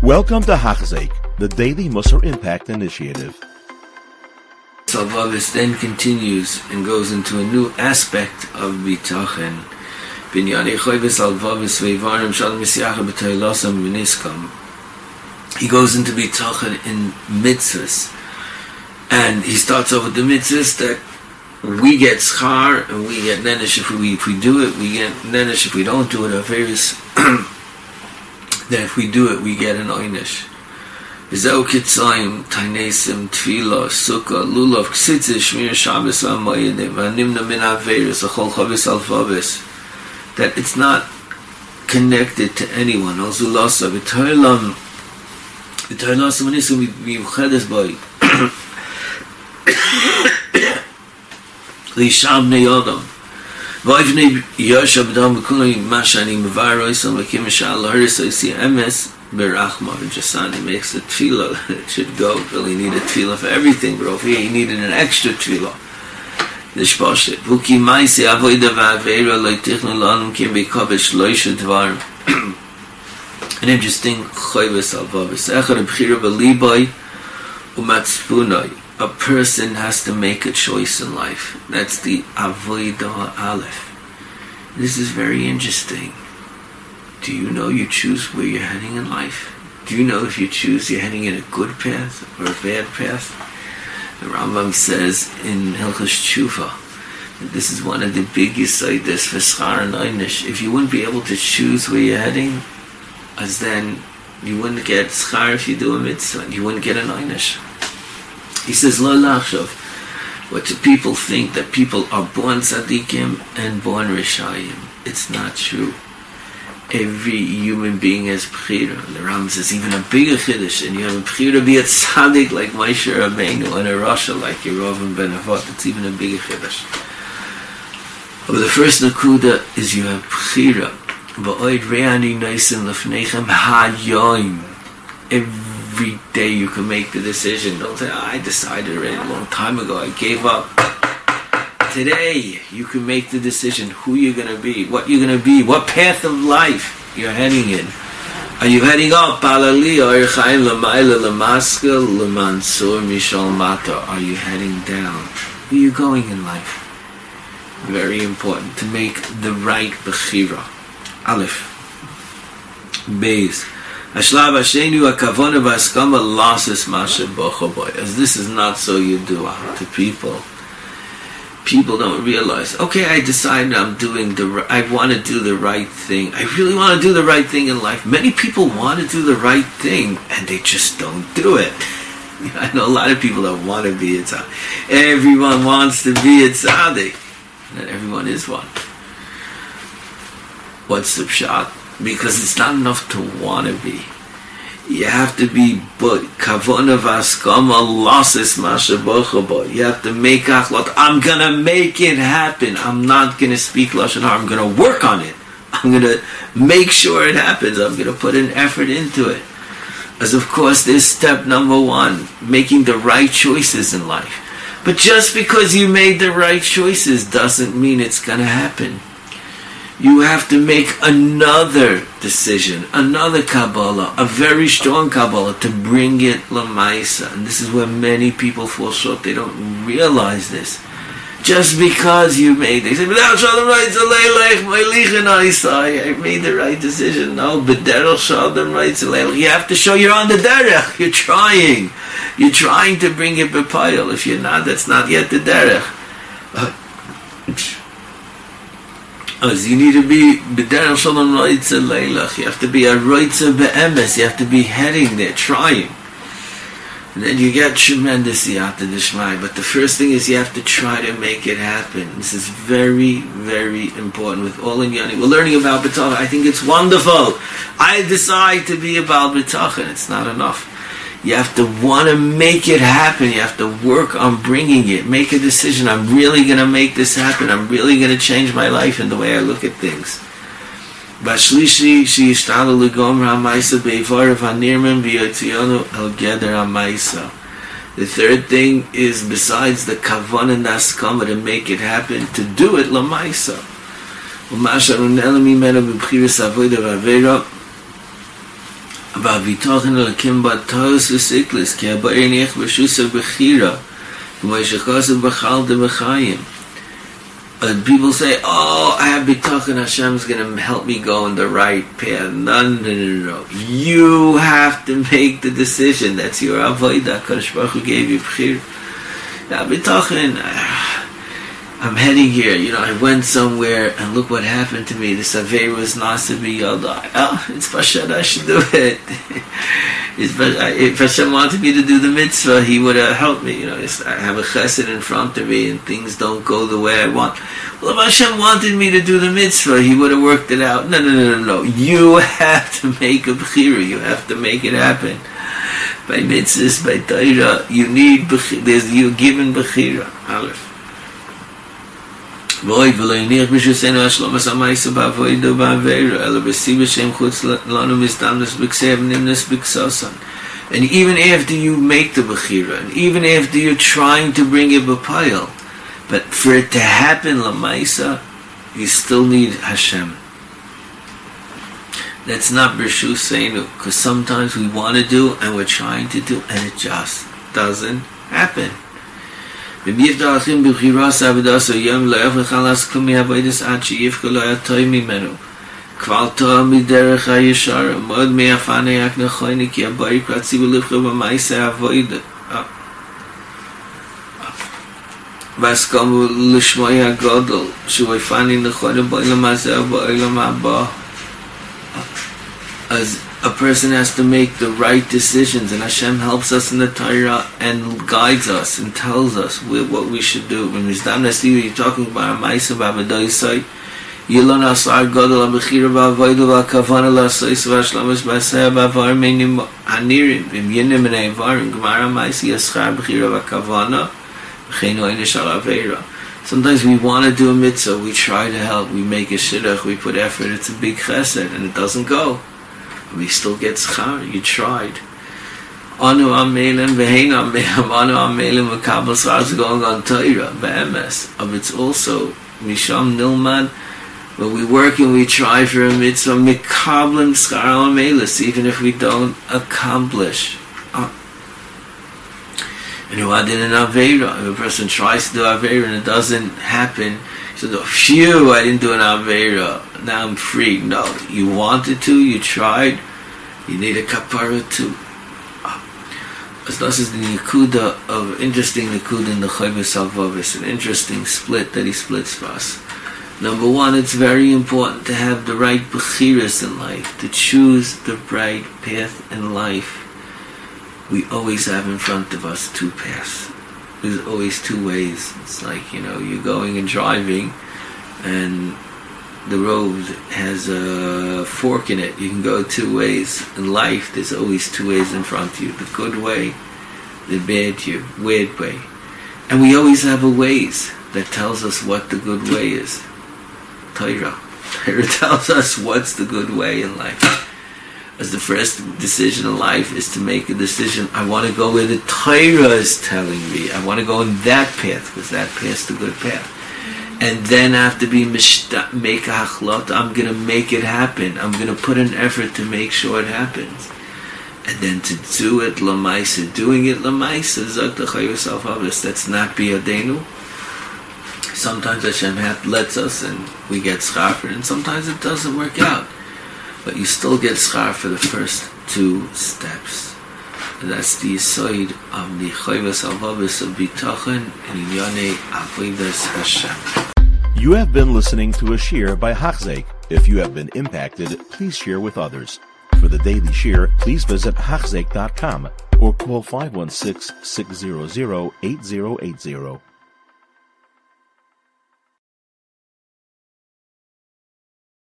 Welcome to Hachzik, the Daily Musar Impact Initiative. Salvavis then continues and goes into a new aspect of Bitachen. He goes into Bitachen in mitzvahs. And he starts off with the mitzvahs that we get schar and we get nenesh if we do it, we get nenesh if we don't do it, or various that if we do it, we get an oynish. V'zeu kitzayim, tainesim, tefillah, sukkah, lulav, ksitzis, shmir, shabbos, v'amoyedim, v'animna min averis, achol chavis alfavis. That it's not connected to anyone. Ozulasa, v'toilam, v'nisum, v'yuchedes boi. L'isham neyodam. V'ayvnei yosha b'dam b'kulay mashani m'varoisam l'kim mishal l'haris oisi emes berachma v'jasani makes a tefillah. It should go. Really need a tefillah for everything, but over here he needed an extra tefillah. Nishpashit. V'ki maisi avoida v'aveira lo'tichnu l'anum kim b'kavish lo'isha dvar. An interesting chayvus alvavis. Echad b'chira b'libai u'matzpunai. A person has to make a choice in life. That's the Avodah Aleph. This is very interesting. Do you know you choose where you're heading in life? Do you know if you choose you're heading in a good path or a bad path? The Rambam says in Hilchos Tshuva that this is one of the biggest ideas for schar and oynish. If you wouldn't be able to choose where you're heading, as then you wouldn't get schar if you do a mitzvah. You wouldn't get an oynish. He says, Lo lachshav. What do people think? That people are born tzaddikim and born rishayim. It's not true. Every human being has b'chira. The Rambam says even a bigger chiddush, and you have a b'chira be a tzaddik like Moshe Rabbeinu and a rasha like Yerovam ben Avat. It's even a bigger chiddush. But the first nakuda is you have b'chira. V'oid re'ani noisim lefneichem hayoim. Every day you can make the decision. Don't say, I decided already a long time ago, I gave up. Today, you can make the decision who you're going to be, what you're going to be, what path of life you're heading in. Are you heading up? Are you heading down? Where are you going in life? Very important to make the right bechira. Aleph. Beis. Ashlav Hashenu akavona v'askama lasis masha bochoboy. As this is not so yedua to people. People don't realize. Okay, I decided I want to do the right thing. I really want to do the right thing in life. Many people want to do the right thing and they just don't do it. I know a lot of people that want to be a tzaddik. Everyone wants to be a tzaddik. Not everyone is one. What's the pshat? Because it's not enough to want to be. You have to be kavona v'askama lasis masha bochobo. You have to make achlot. I'm going to make it happen. I'm not going to speak lashon hara. I'm going to work on it. I'm going to make sure it happens. I'm going to put an effort into it. As of course, there's step number one, making the right choices in life. But just because you made the right choices doesn't mean it's going to happen. You have to make another decision, another Kabbalah, a very strong Kabbalah to bring it lamaisa. And this is where many people fall short. They don't realize this. Just because you made it, they say, I made the right decision. No, you have to show you're on the derech. You're trying. You're trying to bring it b'payil. If you're not, that's not yet the derech. You need to be b'derech shalom roitza leilach. You have to be a roitza be'emes. You have to be heading there, trying. And then you get tremendous siyata d'shmai. But the first thing is you have to try to make it happen. This is very, very important with all in Yoni. We're learning about B'tachon. I think it's wonderful. I decide to be about B'tachon. It's not enough. You have to want to make it happen. You have to work on bringing it. Make a decision. I'm really going to make this happen. I'm really going to change my life and the way I look at things. Bashlishi sheyishtalu legomra ha'maisa be'ivarav ha'nirmim v'yotzionu el geder ha'maisa. The third thing is, besides the kavanah and haskama to make it happen, to do it lamaisa. U'masharun elam mimenu b'bchiras avodah v'avera. about Vitochen Elokim Batos V'Siklis Ki Habayir Nech B'Shusa B'Chira K'may Shechosav B'Chal De B'Chayim. People say, oh, I have Bitochen, Hashem's going to help me go in the right path. No. You have to make the decision. That's your avodah. Kadosh Baruch Hu gave you B'Chira. Now, Bitochen, I'm heading here. I went somewhere, and look what happened to me. This Aveira was Nasa B'Yodai. Oh, it's Pashat, I should do it. If Hashem wanted me to do the mitzvah, He would have helped me. I have a chesed in front of me, and things don't go the way I want. Well, if Hashem wanted me to do the mitzvah, He would have worked it out. No. You have to make a b'chira. You have to make it happen. By mitzvahs, by Torah, you need b'chira. You're given b'chira. Aleph. Void v'lo yinich b'shusenu hashlomas ha'maisa ba'avoida ba'aveira ela b'siba shem chutz lanu mizdamnus b'ksev nimnus b'ksosan. And even after you make the b'chira, and even after you're trying to bring it b'payil, but for it to happen l'maisa, you still need Hashem. That's not b'shusenu, because sometimes we want to do and we're trying to do and it just doesn't happen. If you don't think b'chiras avodas hayom lo yachal las kol mi'avodas ad sheyifka lo yatoy mimenu kval torah miderech hayashar mod me'afane yak nechoyni ki habayir kratzi v'livcha b'maisa avoda v'askamu l'shmoy hagadol shuvayfani nechoyni b'olam hazeh b'olam haba. As a person has to make the right decisions, and Hashem helps us in the Torah and guides us and tells us what we should do. When you're talking about a Ma'aseh b'Avodah Yilon Asar Gadol HaBechira b'Avodah v'Kavana l'Asais v'Hashlomas b'Aseh b'Avar Meinim Hanirim V'im Yinim B'nei Avarim Gemara Ma'aseh Yaschar B'Chira v'Kavana V'cheinu Einish Al Aveira. Sometimes we want to do a mitzvah, we try to help, we make a shidduch, we put effort, it's a big chesed, and it doesn't go. We still get schar. You tried. Anu amelim v'hein amelim. Anu amelim v'kabel schar is going on Torah be'emes. But it's also misham nilmad. When we work and we try for a mitzvah, mikablim schar amelis, even if we don't accomplish. And who did an aveira? If a person tries to do aveira and it doesn't happen, he says, "Oh, phew! I didn't do an aveira. Now I'm free." No, you wanted to, you tried, you need a kapara too. This is the nikuda of interesting nikuda in the Chayvus Halvavis, an interesting split that he splits for us. Number one, it's very important to have the right bechiras in life, to choose the right path in life. We always have in front of us two paths. There's always two ways. It's like, you're going and driving, and the road has a fork in it. You can go two ways. In life, there's always two ways in front of you. The good way, the bad way. And we always have a ways that tells us what the good way is. Torah. Torah tells us what's the good way in life. As the first decision in life is to make a decision, I want to go where the Torah is telling me. I want to go in that path, because that path's the good path. And then I have to make a hachlot. I'm going to make it happen. I'm going to put an effort to make sure it happens. And then to do it l'maisa, doing it l'maisa, zok t'chayus alfavis, that's not biyadenu. Sometimes Hashem lets us and we get schar for it, and sometimes it doesn't work out. But you still get schar for the first two steps. And that's the yisoid of the Chayvus Halvavis of Bitochen and Inyonei Avodas Hashem. You have been listening to a shir by Hachzeik. If you have been impacted, please share with others. For the daily shir, please visit Hachzeik.com or call 516-600-8080.